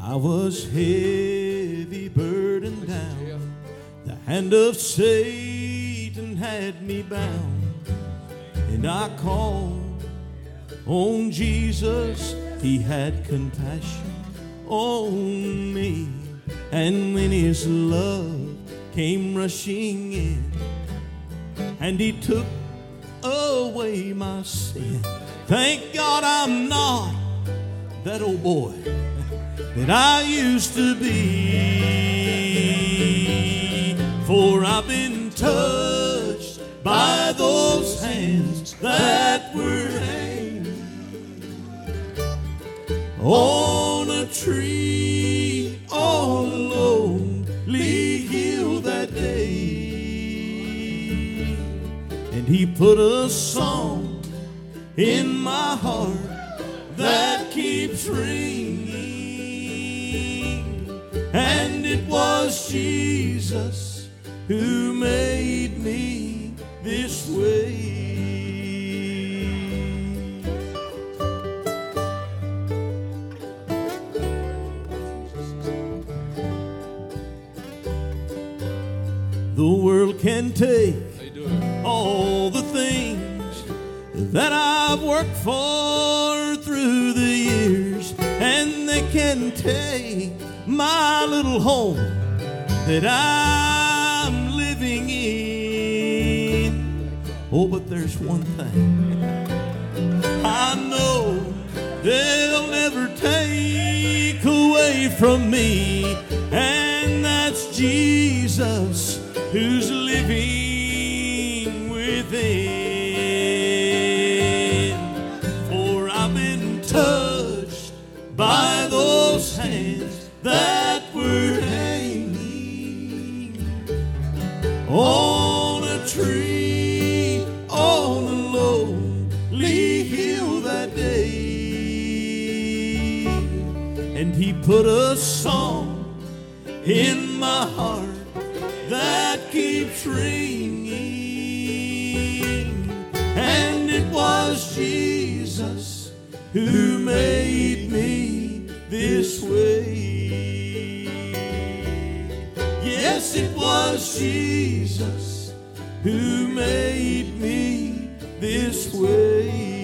I was heavy, burdened down. The hand of Satan had me bound. And I called on Jesus. He had compassion on me. And when his love came rushing in, and he took away my sin. Thank God I'm not that old boy that I used to be. For I've been touched by those hands that were hanging on a tree all alone, hill that day. And he put a song in my heart that keeps ringing, and it was Jesus who made me this way. The world can take all the things that I've worked for through the years, and they can take my little home that I'm living in. Oh, but there's one thing I know they'll never take away from me, and that's Jesus who's living within. For I've been touched by those hands that were hanging on a tree on a lonely hill that day. And he put a song in my heart that keeps ringing, and it was Jesus who made me this way. Yes, it was Jesus who made me this way.